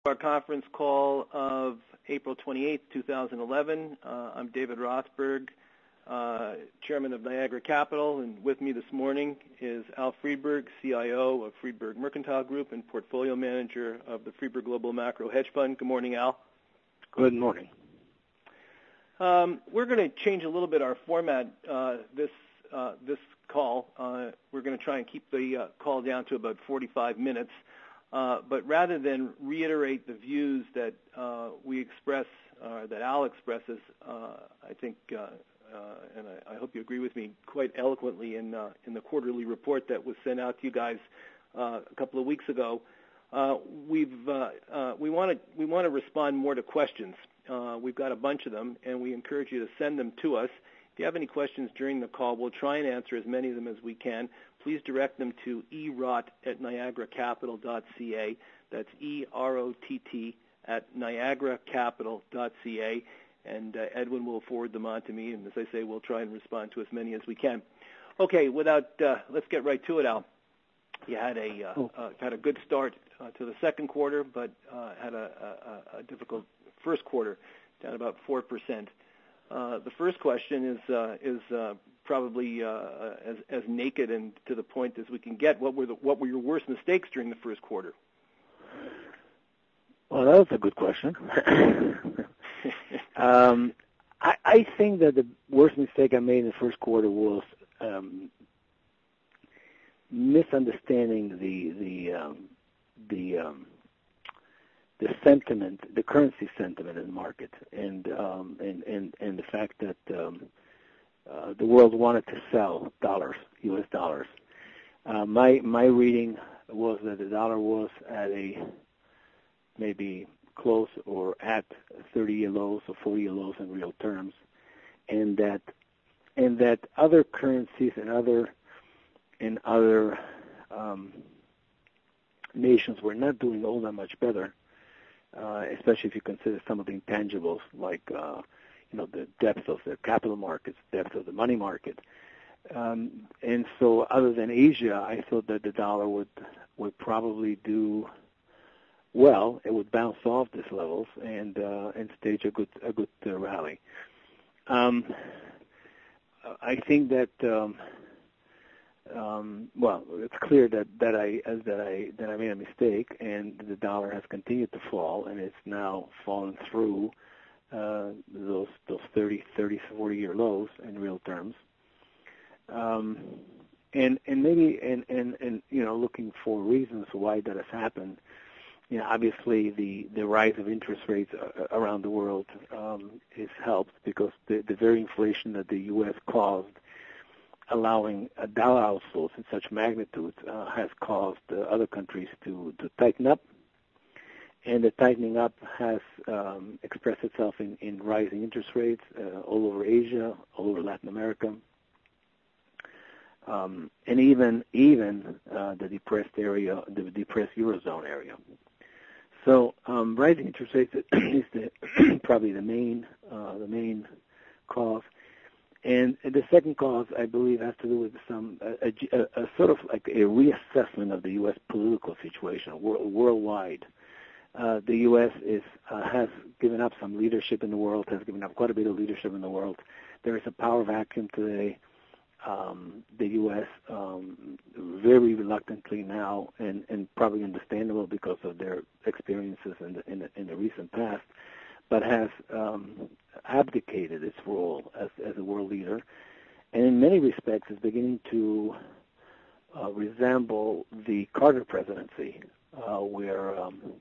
Our conference call of April 28, 2011. I'm David Rothberg, Chairman of Niagara Capital, and with me this morning is Al Friedberg, CIO of Friedberg Mercantile Group and Portfolio Manager of the Friedberg Global Macro Hedge Fund. Good morning, Al. Good morning. We're going to change a little bit our format this call. We're going to try and keep the call down to about 45 minutes. But rather than reiterate the views that we express, that Al expresses, I think, and I hope you agree with me, quite eloquently in the quarterly report that was sent out to you guys a couple of weeks ago, we want to respond more to questions. We've got a bunch of them, and we encourage you to send them to us. If you have any questions during the call, we'll try and answer as many of them as we can. Please direct them to erott@niagaracapital.ca. That's EROTT at niagaracapital.ca. And Edwin will forward them on to me. And as I say, we'll try and respond to as many as we can. Okay, let's get right to it, Al. You had a good start to the second quarter, but had a difficult first quarter, down about 4%. The first question is probably as naked and to the point as we can get. What were your worst mistakes during the first quarter? Well, that was a good question. I think that the worst mistake I made in the first quarter was misunderstanding the sentiment, the currency sentiment in the market, and the fact that the world wanted to sell dollars, U.S. dollars. My reading was that the dollar was at maybe close or at 30-year lows or 40-year lows in real terms, and that other currencies and other nations were not doing all that much better. Especially if you consider some of the intangibles like, the depth of the capital markets, depth of the money market. And so other than Asia, I thought that the dollar would probably do well. It would bounce off these levels and stage a good rally. I think that, it's clear that I made a mistake, and the dollar has continued to fall, and it's now fallen through those 30, 40-year lows in real terms. And looking for reasons why that has happened. Obviously the rise of interest rates around the world has helped, because the very inflation that the U.S. caused, allowing dollar outflows in such magnitude, has caused other countries to tighten up, and the tightening up has expressed itself in rising interest rates all over Asia, all over Latin America, and even the depressed Eurozone area. So rising interest rates is probably the main cause. And the second cause, I believe, has to do with a sort of like a reassessment of the U.S. political situation worldwide. The U.S. has given up some leadership in the world, has given up quite a bit of leadership in the world. There is a power vacuum today. The U.S. Very reluctantly now, and probably understandable because of their experiences in the recent past, but has abdicated its role as a world leader, and in many respects is beginning to resemble the Carter presidency, where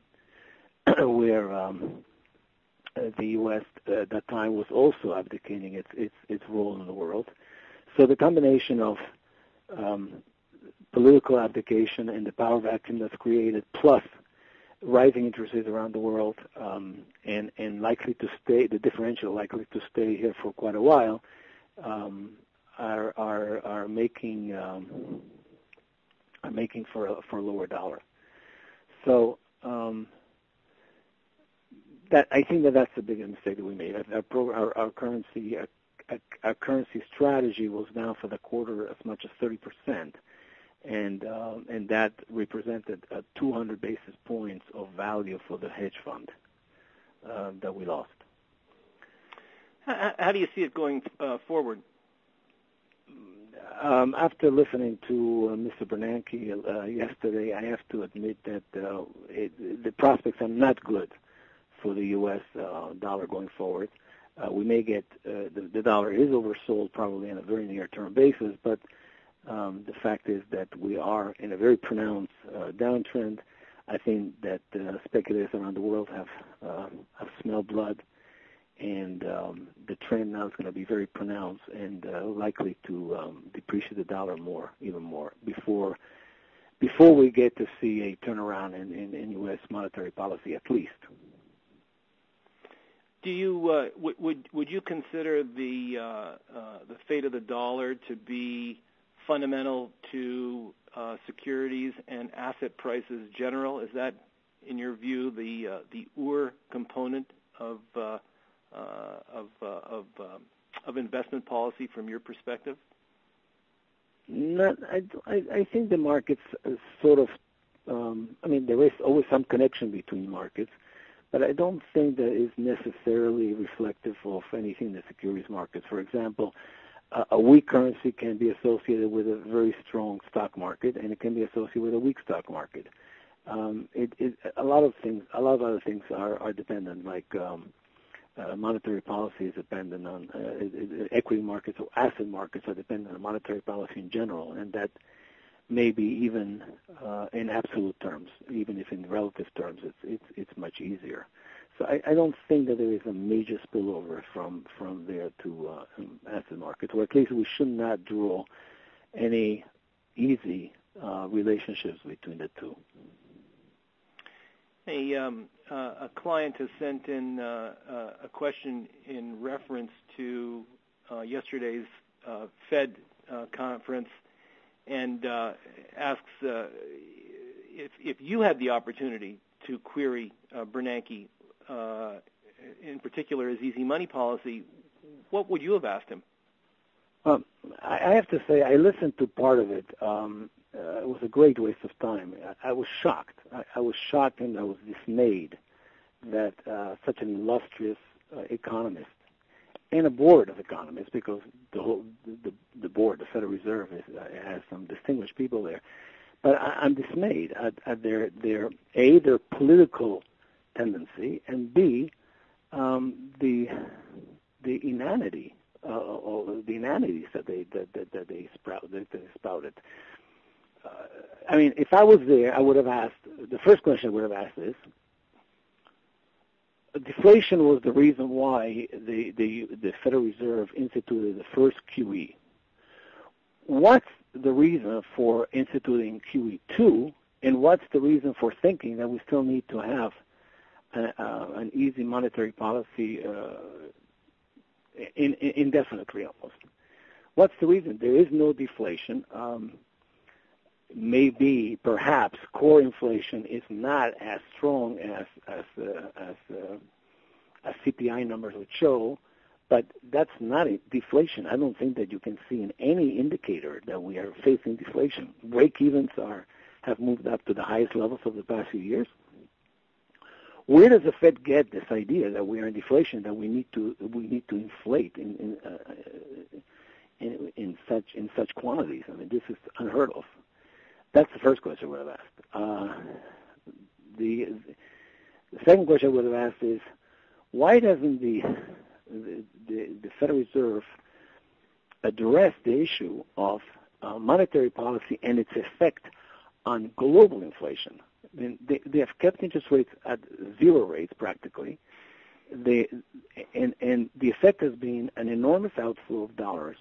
the U.S. at that time was also abdicating its role in the world. So the combination of political abdication and the power vacuum that's created, plus rising interest rates around the world, and likely to stay, the differential likely to stay here for quite a while, are making for a lower dollar. So that I think that's the biggest mistake that we made. Our currency strategy was down for the quarter as much as 30%. and that represented 200 basis points of value for the hedge fund that we lost. How do you see it going forward? After listening to Mr. Bernanke yesterday, I have to admit that the prospects are not good for the U.S. Dollar going forward. We may get the dollar is oversold probably on a very near-term basis, but the fact is that we are in a very pronounced downtrend. I think that speculators around the world have smelled blood, and the trend now is going to be very pronounced and likely to depreciate the dollar even more before we get to see a turnaround in U.S. monetary policy, at least. Do you would you consider the fate of the dollar to be fundamental to securities and asset prices general? Is that, in your view, the Ur component of investment policy from your perspective? I think the markets sort of. There is always some connection between markets, but I don't think that is necessarily reflective of anything in the securities markets. For example, a weak currency can be associated with a very strong stock market, and it can be associated with a weak stock market. A lot of other things are dependent, like monetary policy is dependent on equity markets, or asset markets are dependent on monetary policy in general, and that maybe even in absolute terms, even if in relative terms, it's much easier. So I don't think that there is a major spillover from there to asset markets, or at least we should not draw any easy relationships between the two. A client has sent in a question in reference to yesterday's Fed conference, and asks if you had the opportunity to query Bernanke, in particular his easy money policy, what would you have asked him? I have to say I listened to part of it. It was a great waste of time. I was shocked. I was shocked and I was dismayed that such an illustrious economist and a board of economists, because the board, the Federal Reserve, has some distinguished people there. But I'm dismayed at their political tendency, and B, the inanity or the inanities that they spouted. If I was there, I would have asked, the first question I would have asked is, deflation was the reason why the Federal Reserve instituted the first QE. What's the reason for instituting QE2, and what's the reason for thinking that we still need to have an easy monetary policy indefinitely almost? What's the reason? There is no deflation. Maybe, perhaps, core inflation is not as strong as CPI numbers would show, but that's not a deflation. I don't think that you can see in any indicator that we are facing deflation. Break-evens have moved up to the highest levels of the past few years. Where does the Fed get this idea that we are in deflation, that we need to inflate in such quantities? This is unheard of. That's the first question I would have asked. The second question I would have asked is, why doesn't the Federal Reserve address the issue of monetary policy and its effect on global inflation? They have kept interest rates at zero rates practically, and the effect has been an enormous outflow of dollars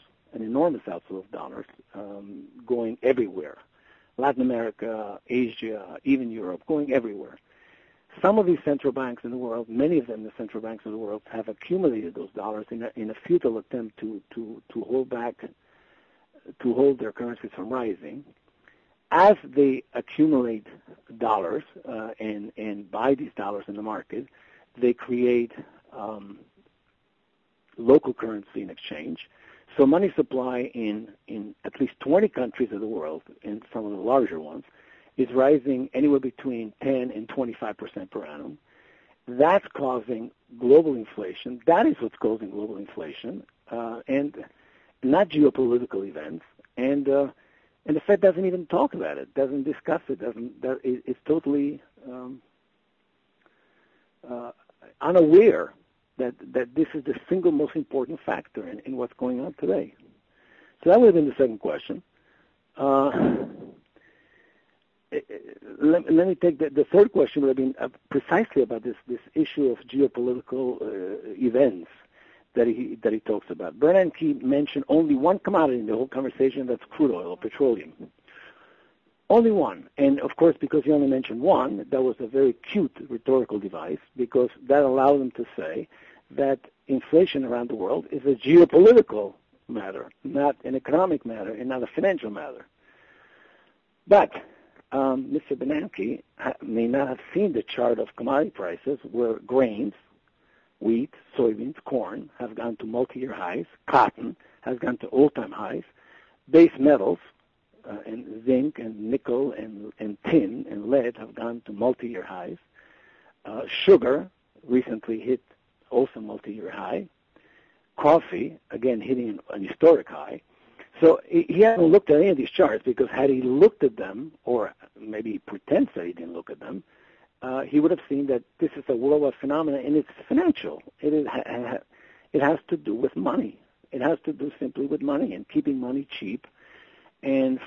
going everywhere. Latin America, Asia, even Europe, going everywhere. Some of these central banks in the world, many of them, the central banks in the world, have accumulated those dollars in a futile attempt to hold their currencies from rising. As they accumulate dollars and buy these dollars in the market, they create local currency in exchange. So money supply in at least 20 countries of the world, in some of the larger ones, is rising anywhere between 10 and 25% per annum. That's causing global inflation. That is what's causing global inflation, and not geopolitical events. And the Fed doesn't even talk about it, doesn't discuss it, it's totally unaware that this is the single most important factor in what's going on today. So that would have been the second question. Let me take the third question would have been precisely about this issue of geopolitical events that he talks about. Bernanke mentioned only one commodity in the whole conversation, that's crude oil, petroleum. Only one. And, of course, because he only mentioned one, that was a very cute rhetorical device, because that allowed him to say that inflation around the world is a geopolitical matter, not an economic matter, and not a financial matter. But Mr. Bernanke may not have seen the chart of commodity prices where grains, wheat, soybeans, corn have gone to multi-year highs, cotton has gone to all-time highs, base metals, and zinc and nickel and tin and lead have gone to multi-year highs. Sugar recently hit also multi-year high. Coffee, again, hitting an historic high. So he hasn't looked at any of these charts, because had he looked at them, or maybe he pretends that he didn't look at them, he would have seen that this is a worldwide phenomenon, and it's financial. It has to do with money. It has to do simply with money and keeping money cheap, and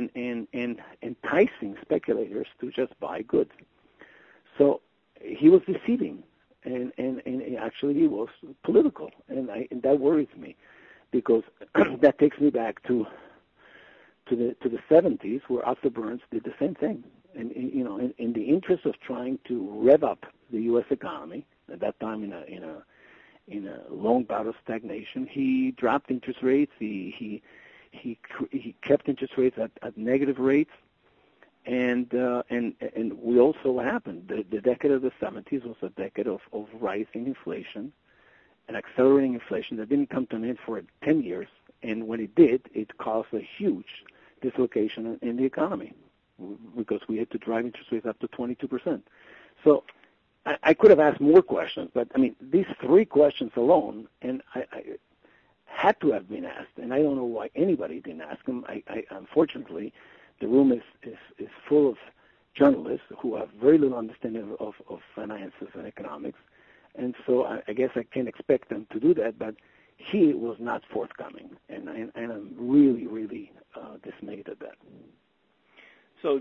enticing speculators to just buy goods. So he was deceiving, and actually he was political, and that worries me, because that takes me back to the 70s, where Otto Burns did the same thing, and in the interest of trying to rev up the U.S. economy at that time in a long bout of stagnation, he dropped interest rates. He kept interest rates at negative rates, and we also what happened. The decade of the 70s was a decade of rising inflation, and accelerating inflation that didn't come to an end for 10 years, and when it did, it caused a huge dislocation in the economy, because we had to drive interest rates up to 22%. So I could have asked more questions, but I mean, these three questions alone, and I had to have been asked, and I don't know why anybody didn't ask them. Unfortunately, the room is full of journalists who have very little understanding of finances and economics, and so I guess I can't expect them to do that, but he was not forthcoming, and I'm really, really dismayed at that. So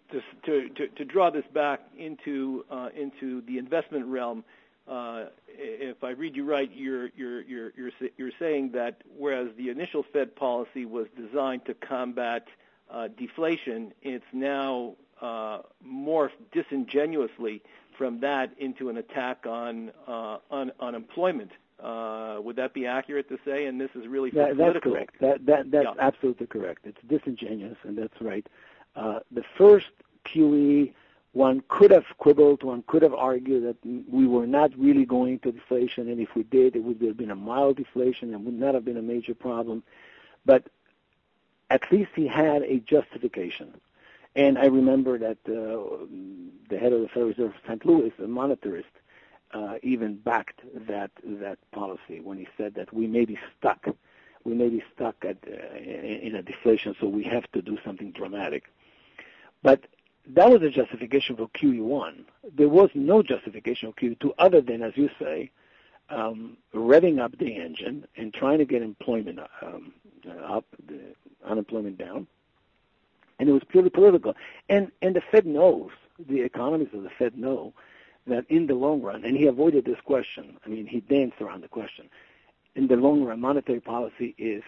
to draw this back into the investment realm, if I read you right, you're saying that whereas the initial Fed policy was designed to combat deflation, it's now morphed disingenuously from that into an attack on unemployment. Would that be accurate to say? And this is really for political. That's correct. That's absolutely correct. It's disingenuous, and that's right. The first QE, one could have quibbled, one could have argued that we were not really going to deflation, and if we did, it would have been a mild deflation and would not have been a major problem. But at least he had a justification. And I remember that the head of the Federal Reserve of St. Louis, a monetarist, even backed that policy when he said that we may be stuck. We may be stuck in a deflation, so we have to do something dramatic. But that was a justification for QE1. There was no justification for QE2 other than, as you say, revving up the engine and trying to get employment up, the unemployment down. And it was purely political. And the Fed knows, the economists of the Fed know, that in the long run, and he avoided this question, I mean, he danced around the question, in the long run, monetary policy is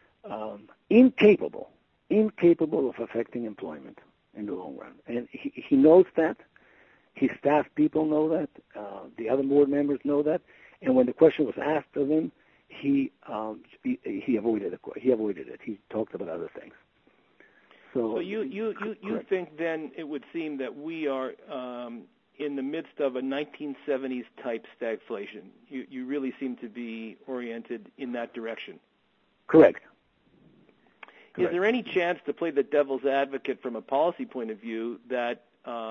incapable of affecting employment in the long run. And he knows that. His staff people know that. The other board members know that. And when the question was asked of him, he avoided it. He talked about other things. So you think then it would seem that we are in the midst of a 1970s type stagflation. You really seem to be oriented in that direction. Correct. Is there any chance, to play the devil's advocate from a policy point of view, that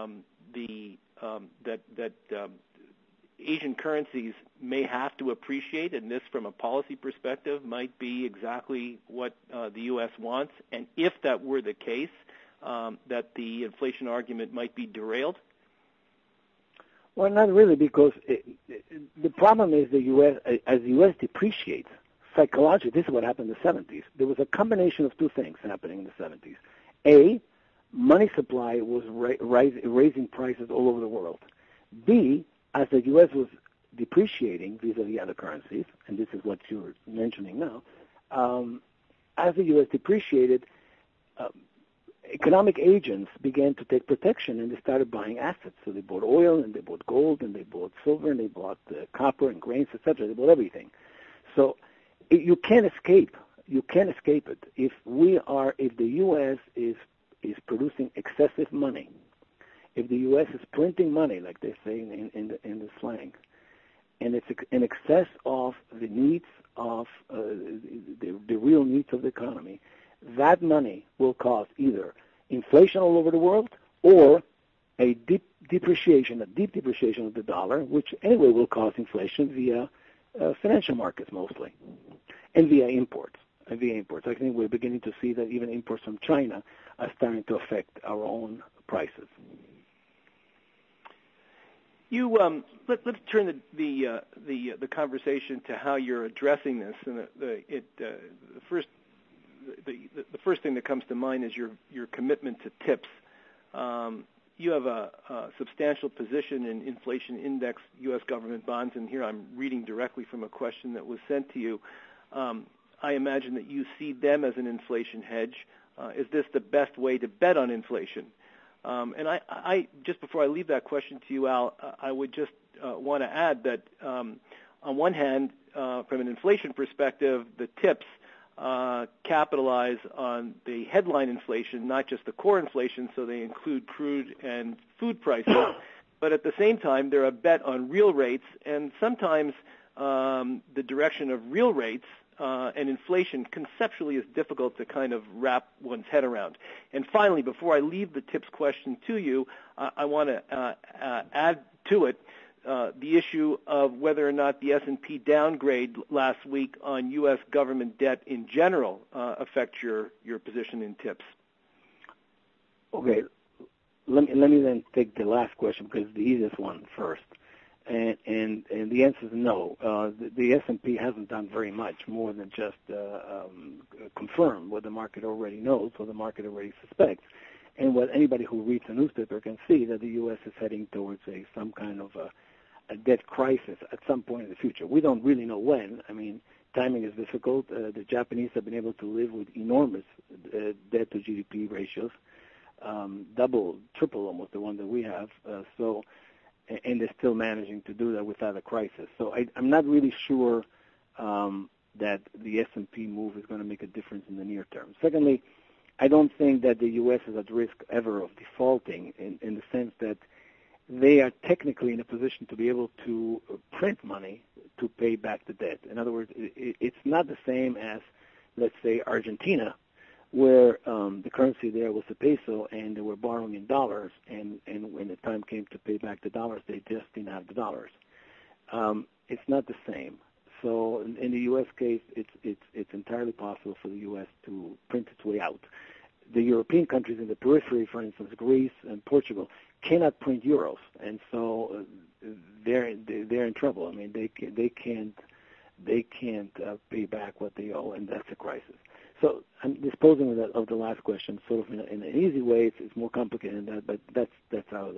Asian currencies may have to appreciate, and this, from a policy perspective, might be exactly what the U.S. wants? And if that were the case, that the inflation argument might be derailed? Well, not really, because the problem is the U.S. As the U.S. depreciates, psychologically, this is what happened in the 70s. There was a combination of two things happening in the 70s. A, money supply was raising prices all over the world. B, as the U.S. was depreciating vis-a-vis other currencies, and this is what you're mentioning now, as the U.S. depreciated, economic agents began to take protection, and they started buying assets. So they bought oil, and they bought gold, and they bought silver, and they bought copper and grains, etc. They bought everything. So you can't escape. You can't escape it. If the U.S. is producing excessive money, if the U.S. is printing money, like they say in the slang, and it's in excess of the needs of the real needs of the economy, that money will cause either inflation all over the world or a deep depreciation of the dollar, which anyway will cause inflation via financial markets mostly, and via imports. I think we're beginning to see that even imports from China are starting to affect our own prices. Let's turn the conversation to how you're addressing this. And the first thing that comes to mind is your commitment to TIPS. You have a substantial position in inflation index U.S. government bonds, and here I'm reading directly from a question that was sent to you. I imagine that you see them as an inflation hedge. Is this the best way to bet on inflation? And I just before I leave that question to you, Al, I would just want to add that on one hand, from an inflation perspective, the TIPS capitalize on the headline inflation, not just the core inflation, so they include crude and food prices. But at the same time, they're a bet on real rates, and sometimes the direction of real rates and inflation conceptually is difficult to kind of wrap one's head around. And finally, before I leave the TIPS question to you, I want to add to it the issue of whether or not the S&P downgrade last week on U.S. government debt in general affects your position in TIPS. Okay, let me then take the last question because it's the easiest one first. And the answer is no. The S&P hasn't done very much more than just confirm what the market already knows, or the market already suspects, and what anybody who reads a newspaper can see, that the U.S. is heading towards some kind of a debt crisis at some point in the future. We don't really know when. I mean, timing is difficult. The Japanese have been able to live with enormous debt to GDP ratios, double, triple almost the one that we have. And they're still managing to do that without a crisis. So I'm not really sure that the S&P move is going to make a difference in the near term. Secondly, I don't think that the U.S. is at risk ever of defaulting in the sense that they are technically in a position to be able to print money to pay back the debt. In other words, it's not the same as, let's say, Argentina, where the currency there was the peso, and they were borrowing in dollars, and when the time came to pay back the dollars, they just didn't have the dollars. It's not the same. So in the U.S. case, it's entirely possible for the U.S. to print its way out. The European countries in the periphery, for instance, Greece and Portugal, cannot print euros, and so they're in trouble. I mean, they can't pay back what they owe, and that's a crisis. So I'm disposing of the last question sort of in an easy way. It's more complicated than that, but that's out of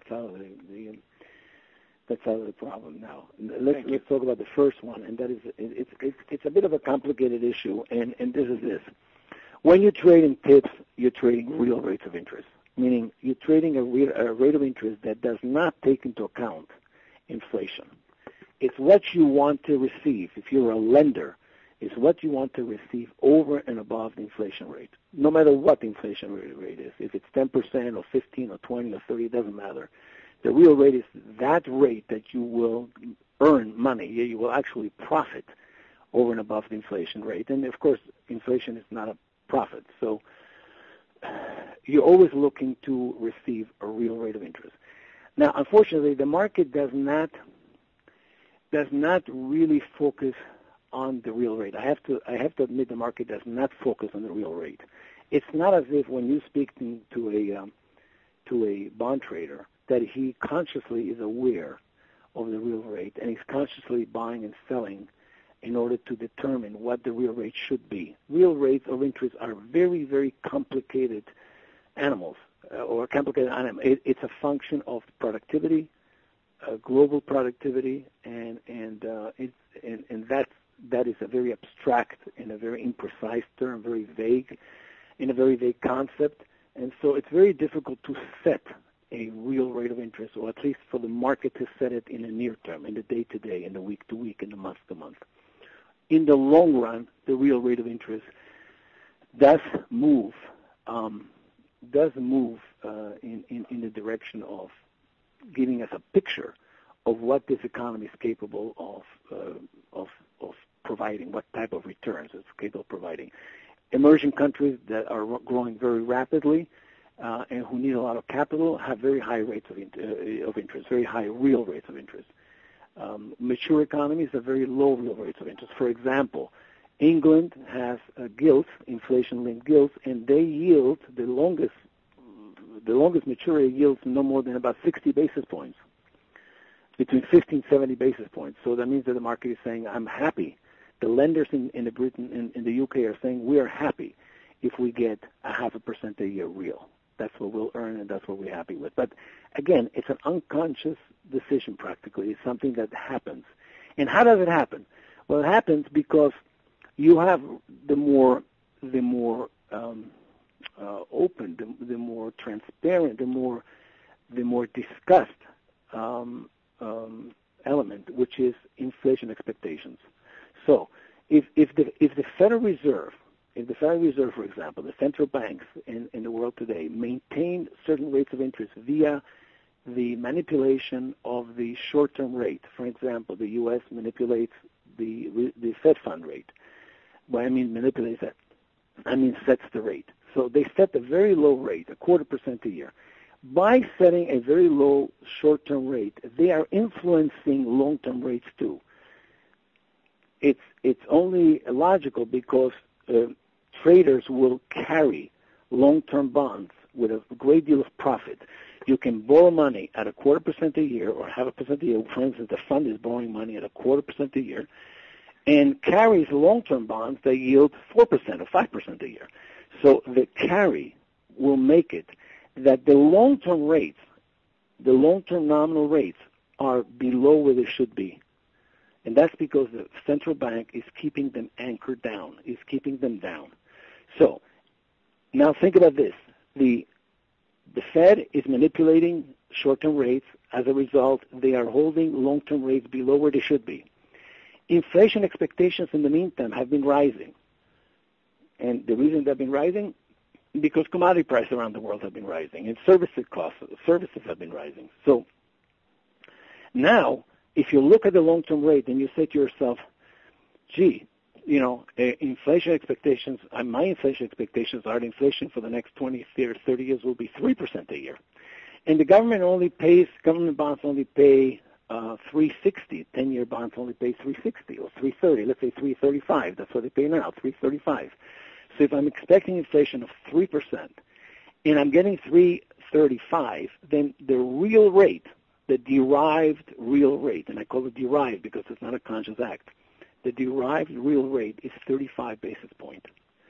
the problem now. Let's talk about the first one, and that is it's a bit of a complicated issue, and this is this. When you trade in TIPS, you're trading real rates of interest, meaning you're trading a rate of interest that does not take into account inflation. It's what you want to receive. If you're a lender, it's what you want to receive over and above the inflation rate, no matter what the inflation rate is. If it's 10% or 15 or 20 or 30, it doesn't matter. The real rate is that rate that you will earn money. You will actually profit over and above the inflation rate. And, of course, inflation is not a profit. So you're always looking to receive a real rate of interest. Now, unfortunately, the market does not really focus on the real rate. I have to admit the market does not focus on the real rate. It's not as if when you speak to a bond trader that he consciously is aware of the real rate and he's consciously buying and selling in order to determine what the real rate should be. Real rates of interest are very, very complicated animals or complicated animal. It's a function of productivity, global productivity, and that is a very abstract and a very imprecise term, very vague concept, and so it's very difficult to set a real rate of interest, or at least for the market to set it in the near term, in the day-to-day, in the week-to-week, in the month-to-month. In the long run, the real rate of interest does move in the direction of giving us a picture of what this economy is capable of providing, what type of returns it's capable of providing. Emerging countries that are growing very rapidly and who need a lot of capital have very high rates of interest, very high real rates of interest. Mature economies have very low real rates of interest. For example, England has gilts, inflation-linked gilts, and they yield the longest maturity yields no more than about 60 basis points, between 50 and 70 basis points. So that means that the market is saying, I'm happy. The lenders in Britain, in the UK are saying, we are happy if we get 0.5% a year real. That's what we'll earn, and that's what we're happy with. But again, it's an unconscious decision practically. It's something that happens. And how does it happen? Well, it happens because you have the more open, the more transparent, the more discussed element, which is inflation expectations. So, if the Federal Reserve, for example, the central banks in the world today maintain certain rates of interest via the manipulation of the short-term rate, for example, the U.S. manipulates the Fed fund rate. When I mean manipulates that, I mean sets the rate. So they set a very low rate, 0.25% a year. By setting a very low short-term rate, they are influencing long-term rates too. It's only logical because traders will carry long-term bonds with a great deal of profit. You can borrow money at 0.25% a year or 0.5% a year. For instance, the fund is borrowing money at 0.25% a year and carries long-term bonds that yield 4% or 5% a year. So the carry will make it that the long-term rates, the long-term nominal rates, are below where they should be. And that's because the central bank is keeping them anchored down, is keeping them down. So now think about this. The Fed is manipulating short-term rates. As a result, they are holding long-term rates below where they should be. Inflation expectations in the meantime have been rising. And the reason they've been rising, because commodity prices around the world have been rising and services have been rising. So now, if you look at the long-term rate and you say to yourself, gee, inflation expectations, my inflation expectations are that inflation for the next 20 or 30 years will be 3% a year. And the government bonds only pay 360, 10-year bonds only pay 360 or 330, let's say 335. That's what they pay now, 335. So if I'm expecting inflation of 3% and I'm getting 335, then the real rate, the derived real rate, and I call it derived because it's not a conscious act, the derived real rate is 35 basis points.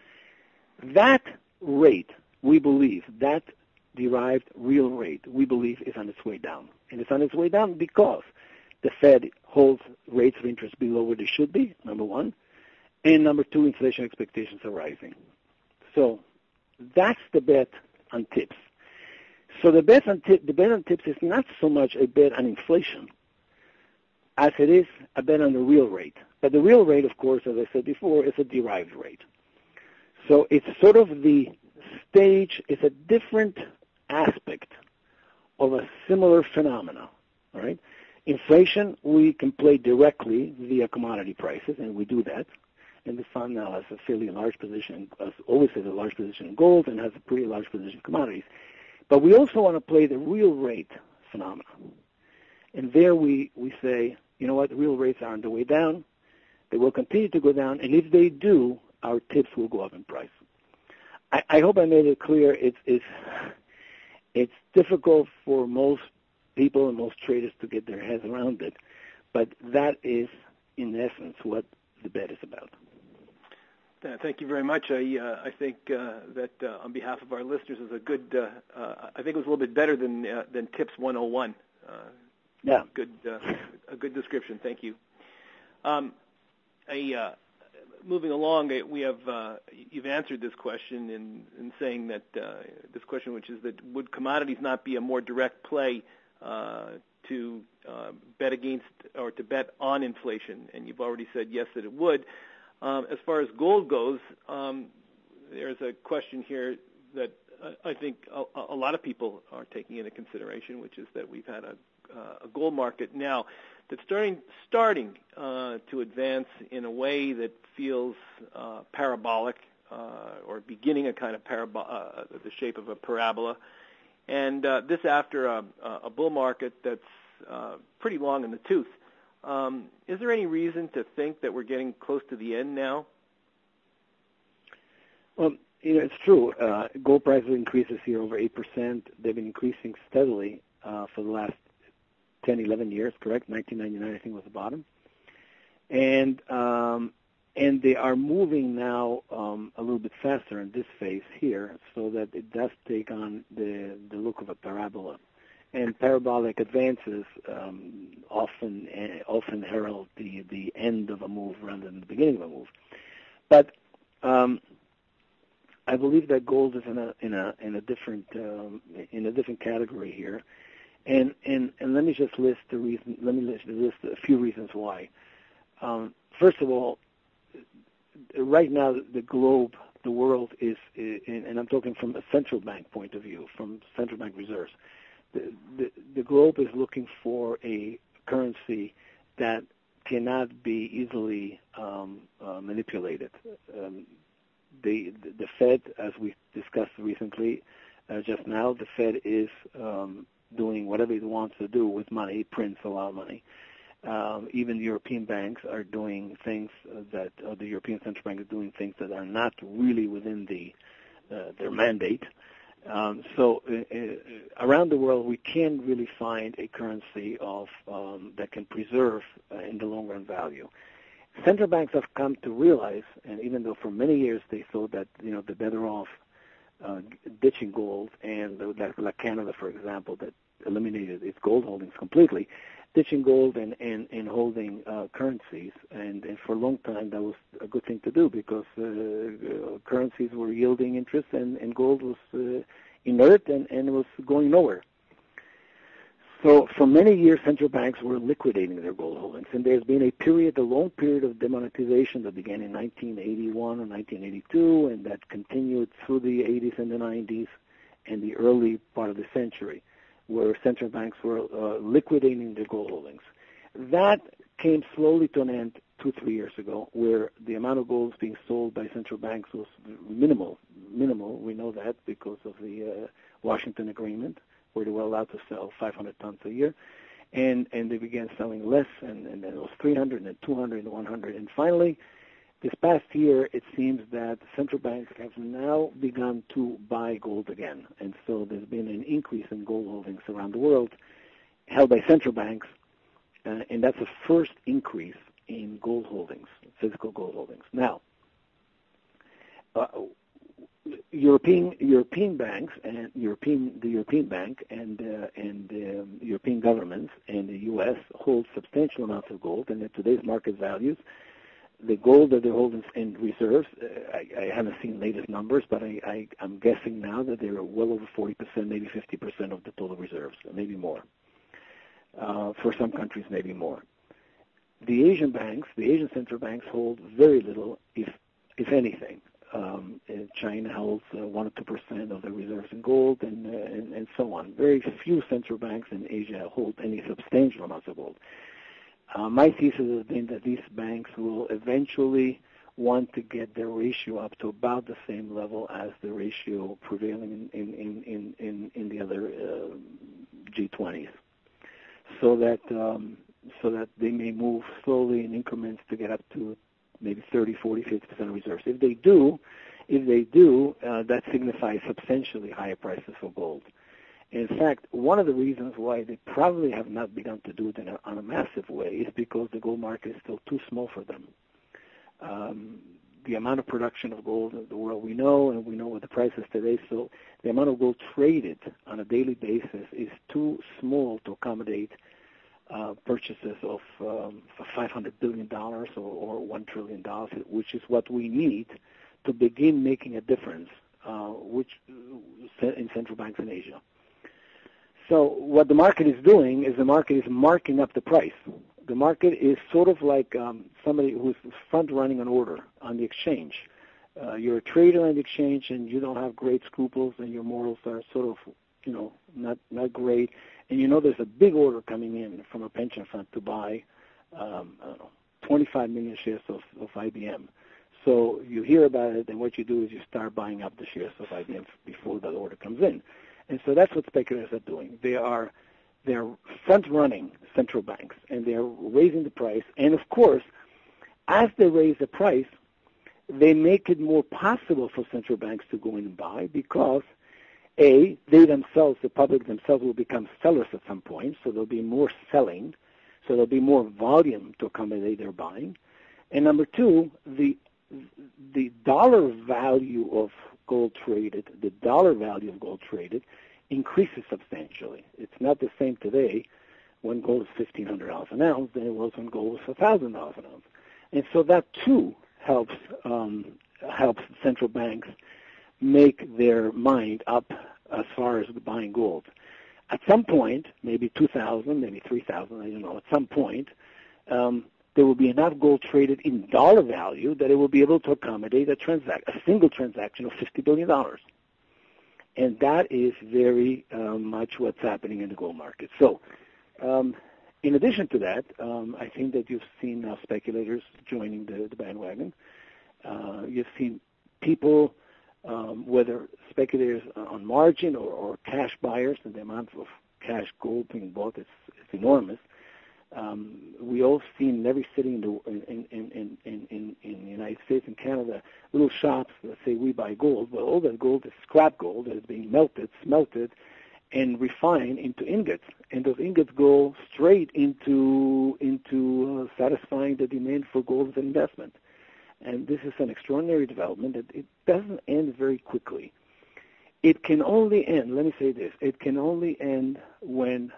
That rate, we believe, that derived real rate, we believe, is on its way down. And it's on its way down because the Fed holds rates of interest below where they should be, number one, and number two, inflation expectations are rising. So that's the bet on tips. So the bet on tips is not so much a bet on inflation as it is a bet on the real rate. But the real rate, of course, as I said before, is a derived rate. So it's sort of the stage, it's a different aspect of a similar phenomena, all right? Inflation, we can play directly via commodity prices, and we do that. And the fund now has a fairly large position, always has a large position in gold and has a pretty large position in commodities. But we also want to play the real rate phenomena. And there we say, you know what, real rates are on the way down. They will continue to go down, and if they do, our tips will go up in price. I hope I made it clear. It's difficult for most people and most traders to get their heads around it, but that is, in essence, what the bet is about. Thank you very much. I think that on behalf of our listeners is a good. I think it was a little bit better than Tips 101. Yeah. A good description. Thank you. Moving along, we have you've answered this question in saying that this question, which is that would commodities not be a more direct play to bet against or to bet on inflation? And you've already said yes, that it would. As far as gold goes, there's a question here that I think a lot of people are taking into consideration, which is that we've had a gold market now that's starting to advance in a way that feels parabolic or beginning a kind of the shape of a parabola. And this after a bull market that's pretty long in the tooth. Is there any reason to think that we're getting close to the end now? Well, it's true. Gold prices increases here over 8%. They've been increasing steadily for the last 10, 11 years, correct? 1999, I think, was the bottom. And they are moving now a little bit faster in this phase here, so that it does take on the look of a parabola. And parabolic advances often herald the end of a move rather than the beginning of a move. But I believe that gold is in a different category here. And let me just list the reason. Let me list a few reasons why. First of all, right now the globe, the world is, and I'm talking from a central bank point of view, from central bank reserves. The globe is looking for a currency that cannot be easily manipulated. The Fed, as we discussed recently, just now, the Fed is doing whatever it wants to do with money, prints a lot of money. Even European banks are doing things the European Central Bank is doing things that are not really within their mandate. So around the world, we can't really find a currency that can preserve in the long run value. Central banks have come to realize, and even though for many years they thought that they're better off ditching gold, and like Canada, for example, that eliminated its gold holdings completely, ditching gold and holding currencies, and for a long time that was a good thing to do because currencies were yielding interest and gold was inert and it was going nowhere. So for many years, central banks were liquidating their gold holdings, and there's been a long period of demonetization that began in 1981 or 1982, and that continued through the 80s and the 90s and the early part of the century, where central banks were liquidating their gold holdings. That came slowly to an end 2-3 years ago, where the amount of gold being sold by central banks was minimal. We know that because of the Washington Agreement, where they were allowed to sell 500 tons a year, and they began selling less, and then it was 300, and 200, and 100, and finally, this past year, it seems that central banks have now begun to buy gold again, and so there's been an increase in gold holdings around the world held by central banks, and that's the first increase in gold holdings, physical gold holdings. Now, European banks and the European Bank and European governments and the U.S. hold substantial amounts of gold, and at today's market values, the gold that they hold in reserves, I haven't seen latest numbers, but I'm guessing now that they're well over 40%, maybe 50% of the total reserves, maybe more. For some countries, maybe more. The Asian central banks hold very little, if anything. China holds 1 or 2% of the reserves in gold, and so on. Very few central banks in Asia hold any substantial amounts of gold. My thesis has been that these banks will eventually want to get their ratio up to about the same level as the ratio prevailing in the other G20s, so that they may move slowly in increments to get up to maybe 30, 40, 50% of reserves. If they do, that signifies substantially higher prices for gold. In fact, one of the reasons why they probably have not begun to do it on a massive way is because the gold market is still too small for them. The amount of production of gold in the world we know, and we know what the price is today, so the amount of gold traded on a daily basis is too small to accommodate purchases of $500 billion or $1 trillion, which is what we need to begin making a difference in central banks in Asia. So what the market is doing is the market is marking up the price. The market is sort of like somebody who's front-running an order on the exchange. You're a trader on the exchange, and you don't have great scruples, and your morals are sort of, not great. And you know there's a big order coming in from a pension fund to buy, 25 million shares of IBM. So you hear about it, and what you do is you start buying up the shares of IBM before that order comes in. And so that's what speculators are doing. They're front-running central banks, and they're raising the price. And, of course, as they raise the price, they make it more possible for central banks to go in and buy because, A, they themselves, the public themselves, will become sellers at some point, so there'll be more selling, so there'll be more volume to accommodate their buying. And number two, the dollar value of gold traded, increases substantially. It's not the same today when gold is $1,500 an ounce than it was when gold was $1,000 an ounce. And so that too helps central banks make their mind up as far as buying gold. At some point, maybe 2,000, maybe 3,000, I don't know. At some point, there will be enough gold traded in dollar value that it will be able to accommodate a single transaction of $50 billion. And that is very much what's happening in the gold market. So, in addition to that, I think that you've seen now speculators joining the bandwagon. You've seen people, whether speculators on margin or cash buyers, and the amount of cash gold being bought is enormous. We all seen in every city in the United States and Canada, little shops that say we buy gold. Well, all that gold is scrap gold that is being melted, smelted, and refined into ingots. And those ingots go straight into satisfying the demand for gold as an investment. And this is an extraordinary development. It doesn't end very quickly. It can only end, let me say this, it can only end when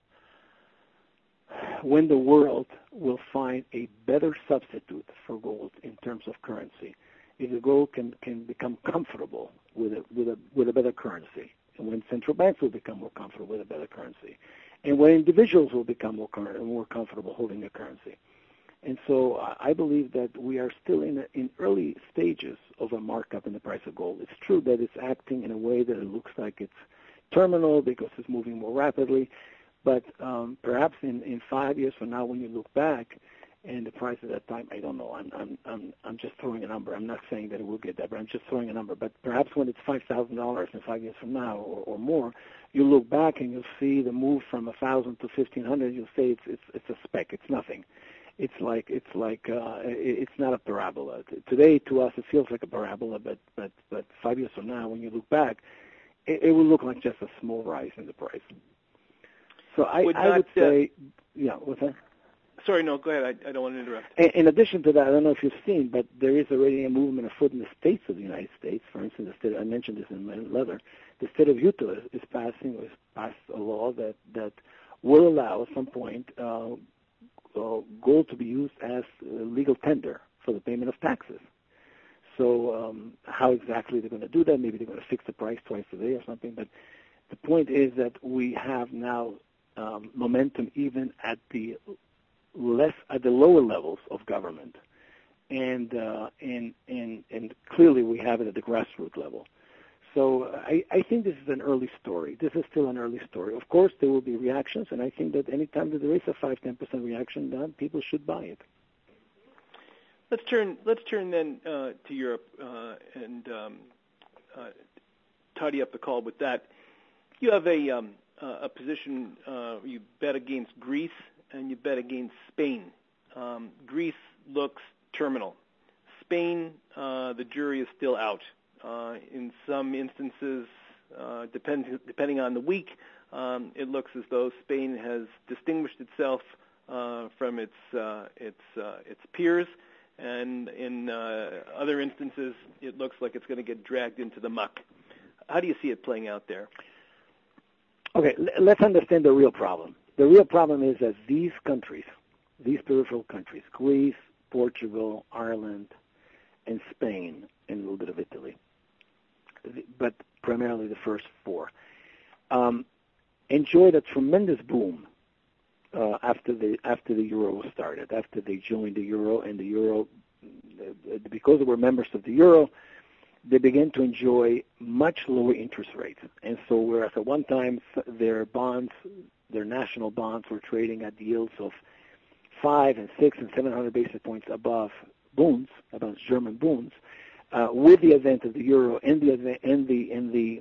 the world will find a better substitute for gold in terms of currency. If the gold can become comfortable with a better currency, and when central banks will become more comfortable with a better currency, and when individuals will become more comfortable holding a currency. And so I believe that we are still in early stages of a markup in the price of gold. It's true that it's acting in a way that it looks like it's terminal because it's moving more rapidly. But perhaps in 5 years from now, when you look back, and the price at that time, I don't know. I'm just throwing a number. I'm not saying that it will get that, but I'm just throwing a number. But perhaps when it's $5,000 in 5 years from now or more, you look back and you'll see the move from 1,000 to 1,500. You'll say it's a speck. It's nothing. It's not a parabola. Today, to us, it feels like a parabola. But 5 years from now, when you look back, it will look like just a small rise in the price. So I would say, yeah, what's that? Sorry, no, go ahead. I don't want to interrupt. In addition to that, I don't know if you've seen, but there is already a movement afoot in the states of the United States. For instance, I mentioned this in my letter. The state of Utah has passed a law that will allow at some point gold to be used as legal tender for the payment of taxes. So how exactly they're going to do that? Maybe they're going to fix the price twice a day or something. But the point is that we have now momentum even at the lower levels of government. and clearly we have it at the grassroots level. So I think this is an early story. This is still an early story. Of course, there will be reactions, and I think that any time that there is a 5-10% reaction, people should buy it. Let's turn then to Europe and tidy up the call with that. You have a position. You bet against Greece and you bet against Spain. Greece looks terminal. Spain, the jury is still out. In some instances, depending on the week, it looks as though Spain has distinguished itself from its peers, and in other instances, it looks like it's going to get dragged into the muck. How do you see it playing out there? Okay, let's understand the real problem. The real problem is that these countries, these peripheral countries, Greece, Portugal, Ireland, and Spain, and a little bit of Italy, but primarily the first four, enjoyed a tremendous boom after the euro was started, after they joined the euro, and the euro, because they were members of the euro, they began to enjoy much lower interest rates. And so whereas at one time their bonds, their national bonds, were trading at yields of 5 and 6 and 700 basis points above Bunds, above German Bunds, with the advent of the euro and the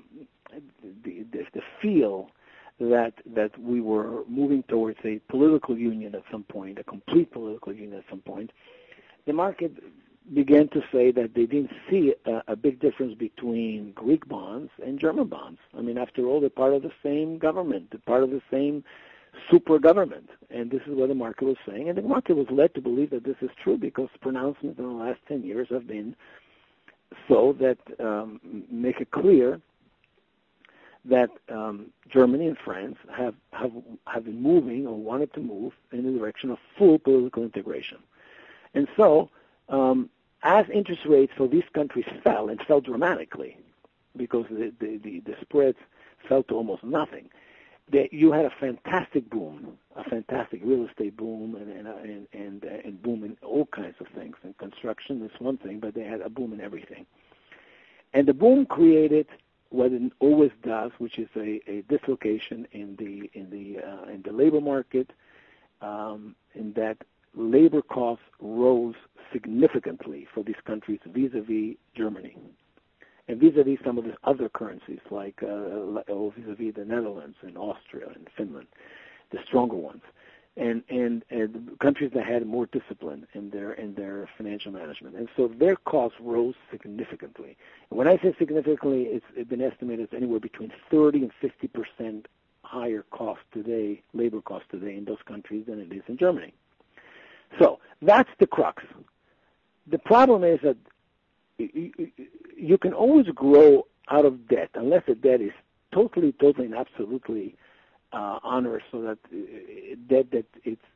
feel that we were moving towards a political union at some point, a complete political union at some point, the market began to say that they didn't see a big difference between Greek bonds and German bonds. I mean, after all, they're part of the same government, they're part of the same super government, and this is what the market was saying. And the market was led to believe that this is true because pronouncements in the last 10 years have been so that make it clear that Germany and France have been moving or wanted to move in the direction of full political integration. And so, as interest rates for these countries fell, and fell dramatically, because the spreads fell to almost nothing, you had a fantastic boom, a fantastic real estate boom, and boom in all kinds of things. And construction is one thing, but they had a boom in everything. And the boom created what it always does, which is a dislocation in the labor market, in that labor costs rose significantly for these countries vis-a-vis Germany, and vis-a-vis some of the other currencies like vis-a-vis the Netherlands and Austria and Finland, the stronger ones, and countries that had more discipline in their financial management, and so their costs rose significantly. And when I say significantly, it's been estimated as anywhere between 30 and 50% higher cost today, labor cost today in those countries than it is in Germany. So that's the crux. The problem is that you can always grow out of debt unless the debt is totally and absolutely onerous, so that debt that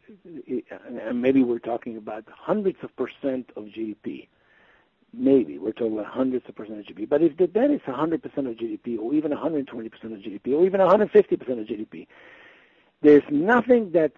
and maybe we're talking about hundreds of percent of GDP. Maybe we're talking about hundreds of percent of GDP. But if the debt is 100% of GDP, or even 120% of GDP, or even 150% of GDP, there's nothing that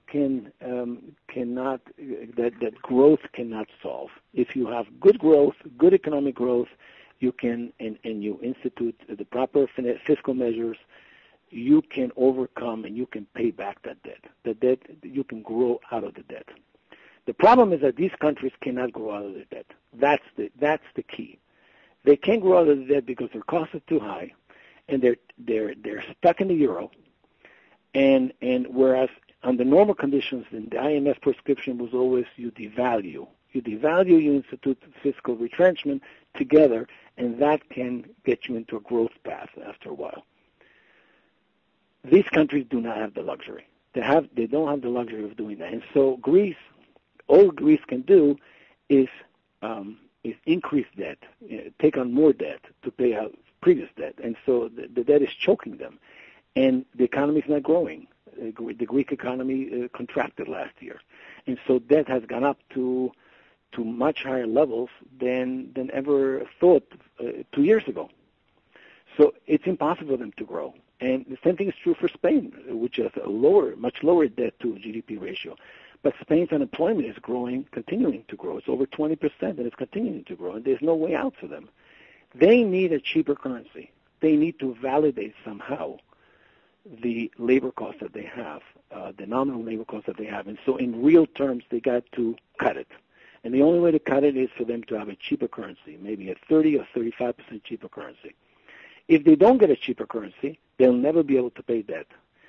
that growth cannot solve. If you have good growth, good economic growth, you can, and you institute the proper fiscal measures, you can overcome and you can pay back that debt. The debt, you can grow out of the debt. The problem is that these countries cannot grow out of the debt. That's the key. They can't grow out of the debt because their costs are too high, and they're stuck in the euro. And whereas under normal conditions, the IMF prescription was always you devalue, you institute fiscal retrenchment together, and that can get you into a growth path after a while. These countries do not have the luxury. They don't have the luxury of doing that. And so all Greece can do is increase debt, take on more debt to pay out previous debt, and so the debt is choking them. And the economy is not growing. The Greek economy contracted last year, and so debt has gone up to much higher levels than ever thought 2 years ago. So it's impossible for them to grow. And the same thing is true for Spain, which has a much lower debt to GDP ratio. But Spain's unemployment is growing, continuing to grow. It's over 20%, and it's continuing to grow, and there's no way out for them. They need a cheaper currency. They need to validate somehow the labor costs that they have, the nominal labor costs that they have. And so in real terms, they got to cut it. And the only way to cut it is for them to have a cheaper currency, maybe a 30 or 35% cheaper currency. If they don't get a cheaper currency, they'll never be able to pay debt.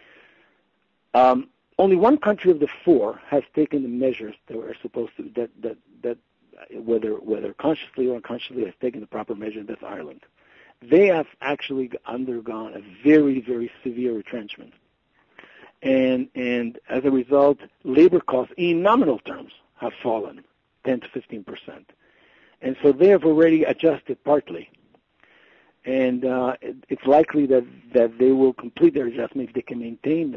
Only one country of the four has taken the measures that were supposed to, that whether consciously or unconsciously has taken the proper measure, and that's Ireland. They have actually undergone a very, very severe retrenchment. And as a result, labor costs in nominal terms have fallen 10 to 15%. And so they have already adjusted partly. And it's likely that they will complete their adjustment if they can maintain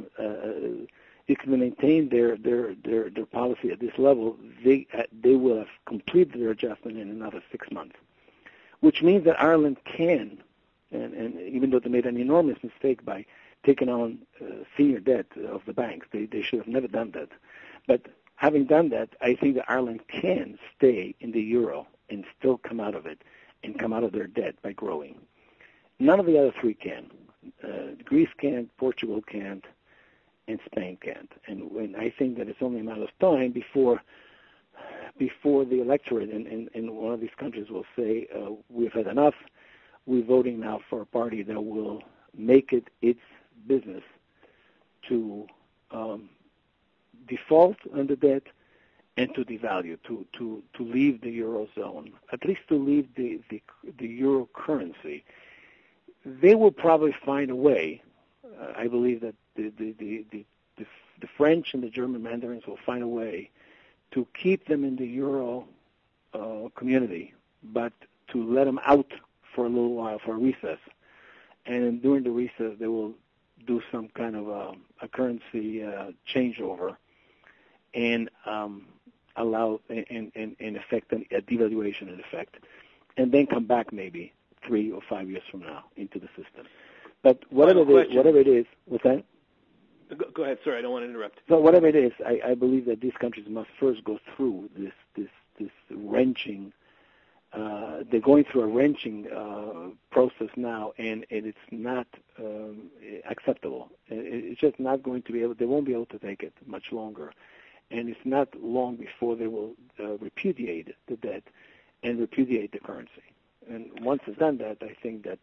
their policy at this level. They will have completed their adjustment in another 6 months, which means that Ireland can, and even though they made an enormous mistake by taking on senior debt of the banks, they should have never done that. But having done that, I think that Ireland can stay in the euro and still come out of it and come out of their debt by growing. None of the other three can. Greece can't, Portugal can't, and Spain can't. And I think that it's only a matter of time before the electorate in one of these countries will say, we've had enough. We're voting now for a party that will make it its business to default on the debt and to devalue, to leave the eurozone, at least to leave the euro currency. They will probably find a way. I believe that the French and the German mandarins will find a way to keep them in the euro community, but to let them out for a little while, for a recess. And during the recess, they will do some kind of a currency changeover and allow, in effect, a devaluation in effect, and then come back maybe 3 or 5 years from now into the system. But whatever it is, what's that? Go ahead. Sorry, I don't want to interrupt. So whatever it is, I believe that these countries must first go through this wrenching. They're going through a wrenching process now, and it's not acceptable. It's just not going to be able. They won't be able to take it much longer, and it's not long before they will repudiate the debt and repudiate the currency. And once it's done that, I think that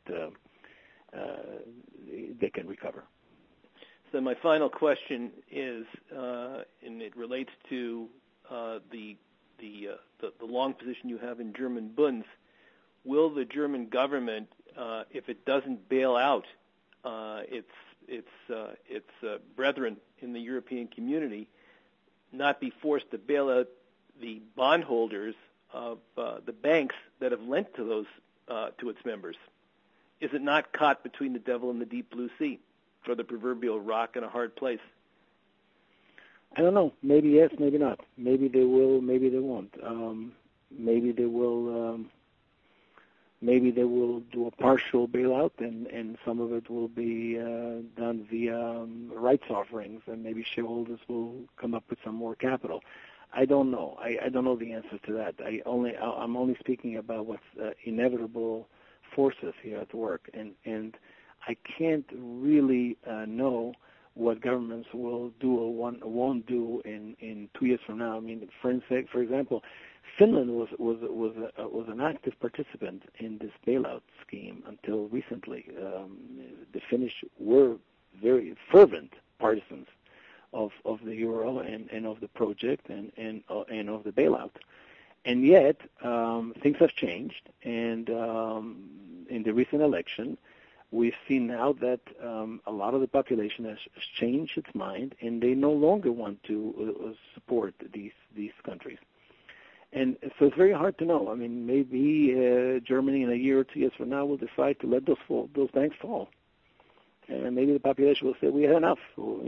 they can recover. So my final question is, and it relates to the long position you have in German bunds. Will the German government, if it doesn't bail out its brethren in the European community, not be forced to bail out the bondholders of the banks that have lent to those to its members? Is it not caught between the devil and the deep blue sea, or the proverbial rock in a hard place? I don't know. Maybe yes, maybe not. Maybe they will, maybe they won't. Maybe they will. Maybe they will do a partial bailout, and some of it will be done via rights offerings, and maybe shareholders will come up with some more capital. I don't know. I don't know the answer to that. I'm only speaking about what's inevitable forces here at work, and I can't really know what governments will do or won't do in 2 years from now. I mean, for example, Finland was an active participant in this bailout scheme until recently. The Finnish were very fervent partisans of the euro and of the project and of the bailout. And yet, things have changed, and in the recent election, we've seen now that a lot of the population has changed its mind, and they no longer want to support these countries. And so it's very hard to know. I mean, maybe Germany in a year or 2 years from now will decide to let those banks fall. And maybe the population will say, we had enough.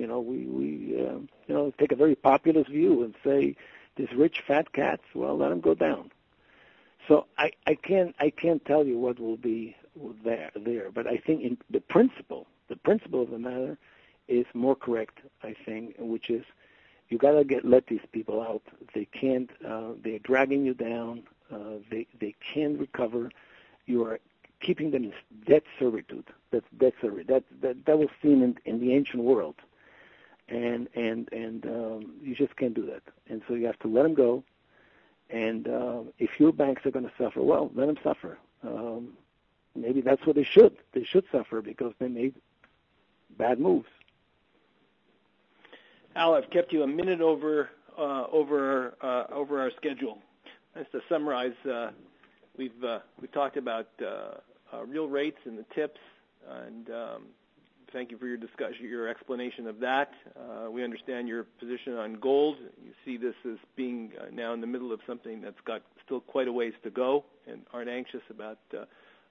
We take a very populist view and say, these rich fat cats, well, let them go down. So I can't tell you what will be there. But I think in the principle of the matter is more correct, I think, which is You got to let these people out. They can't. They're dragging you down. They can't recover. You are keeping them in debt servitude. That's debt servitude. That was seen in the ancient world, and you just can't do that. And so you have to let them go. And if your banks are going to suffer, well, let them suffer. Maybe that's what they should. They should suffer because they made bad moves. Al, I've kept you a minute over our schedule. Just to summarize, we've talked about real rates and the tips, and thank you for your discussion, your explanation of that. We understand your position on gold. You see this as being now in the middle of something that's got still quite a ways to go, and aren't anxious about the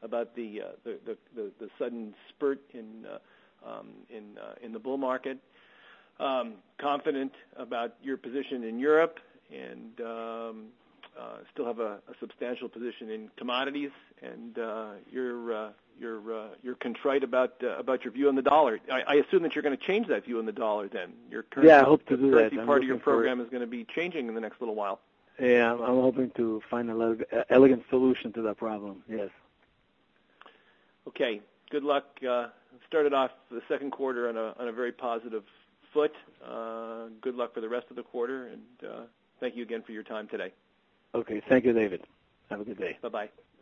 sudden spurt in the bull market. Confident about your position in Europe, and still have a substantial position in commodities, and you're contrite about your view on the dollar. I assume that you're going to change that view on the dollar then. Your currency, I hope to do that. Part of your program is going to be changing in the next little while. Yeah, I'm hoping to find an elegant solution to that problem, yes. Okay, good luck. Started off the second quarter on a very positive foot. Good luck for the rest of the quarter, and thank you again for your time today. Okay, thank you, David. Have a good day. Bye-bye.